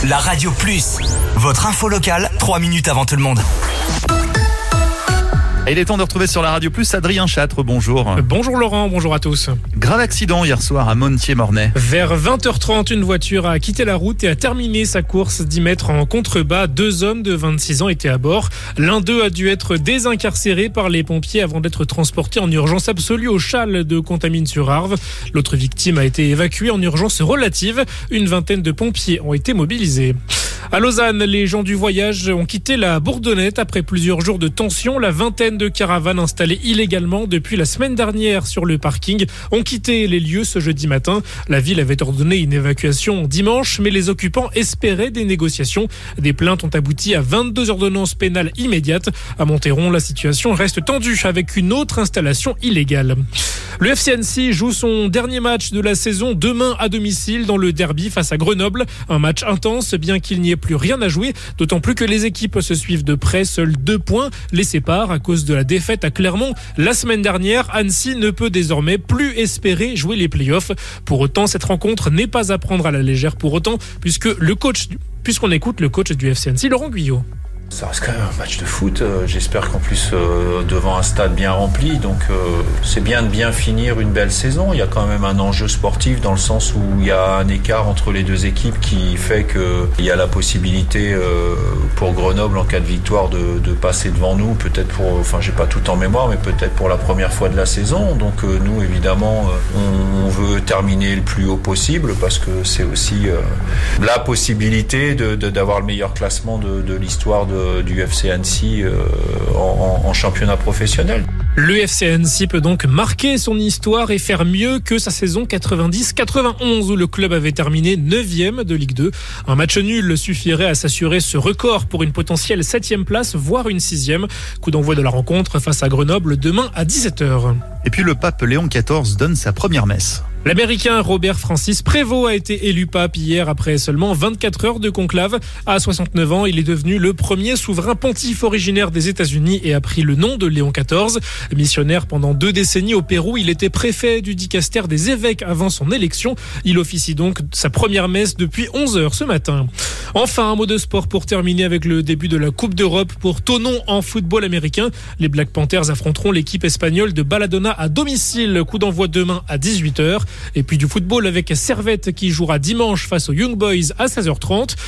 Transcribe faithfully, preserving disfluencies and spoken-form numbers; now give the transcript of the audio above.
La Radio Plus, votre info locale, trois minutes avant tout le monde. Et il est temps de retrouver sur la Radio Plus Adrien Châtre, bonjour. Bonjour Laurent, bonjour à tous. Grave accident hier soir à Montier-Mornay. Vers vingt heures trente, une voiture a quitté la route et a terminé sa course dix mètres en contrebas. Deux hommes de vingt-six ans étaient à bord. L'un d'eux a dû être désincarcéré par les pompiers avant d'être transporté en urgence absolue au Châle de Contamine-sur-Arve. L'autre victime a été évacuée en urgence relative. Une vingtaine de pompiers ont été mobilisés. À Lausanne, les gens du voyage ont quitté la Bourdonnette après plusieurs jours de tension. La vingtaine de caravanes installées illégalement depuis la semaine dernière sur le parking ont quitté les lieux ce jeudi matin. La ville avait ordonné une évacuation dimanche, mais les occupants espéraient des négociations. Des plaintes ont abouti à vingt-deux ordonnances pénales immédiates. À Monteron, la situation reste tendue avec une autre installation illégale. Le F C Annecy joue son dernier match de la saison demain à domicile dans le derby face à Grenoble. Un match intense, bien qu'il n'y ait plus rien à jouer, d'autant plus que les équipes se suivent de près. Seuls deux points les séparent à cause de la défaite à Clermont la semaine dernière. Annecy ne peut désormais plus espérer jouer les playoffs. Pour autant, cette rencontre n'est pas à prendre à la légère pour autant, puisque le coach, puisqu'on écoute le coach du F C Annecy, Laurent Guyot. Ça reste quand même un match de foot, euh, j'espère qu'en plus euh, devant un stade bien rempli, donc euh, c'est bien de bien finir une belle saison. Il y a quand même un enjeu sportif dans le sens où il y a un écart entre les deux équipes qui fait qu'il y a la possibilité euh, pour Grenoble en cas de victoire de, de passer devant nous, peut-être pour, enfin j'ai pas tout en mémoire, mais peut-être pour la première fois de la saison. Donc euh, nous évidemment euh, on, on veut terminer le plus haut possible parce que c'est aussi euh, la possibilité de, de, d'avoir le meilleur classement de, de l'histoire de du F C Annecy euh, en, en championnat professionnel. Le F C Annecy peut donc marquer son histoire et faire mieux que sa saison quatre-vingt-dix quatre-vingt-onze où le club avait terminé neuvième de Ligue deux. Un match nul suffirait à s'assurer ce record pour une potentielle septième place, voire une sixième. Coup d'envoi de la rencontre face à Grenoble demain à dix-sept heures. Et puis le pape Léon quatorze donne sa première messe. L'Américain Robert Francis Prévost a été élu pape hier après seulement vingt-quatre heures de conclave. À soixante-neuf ans, il est devenu le premier souverain pontife originaire des États-Unis et a pris le nom de Léon quatorze. Missionnaire pendant deux décennies au Pérou, il était préfet du dicaster des évêques avant son élection. Il officie donc sa première messe depuis onze heures ce matin. Enfin, un mot de sport pour terminer avec le début de la Coupe d'Europe pour Thonon en football américain. Les Black Panthers affronteront l'équipe espagnole de Baladona à domicile. Coup d'envoi demain à dix-huit heures. Et puis du football avec Servette qui jouera dimanche face aux Young Boys à seize heures trente.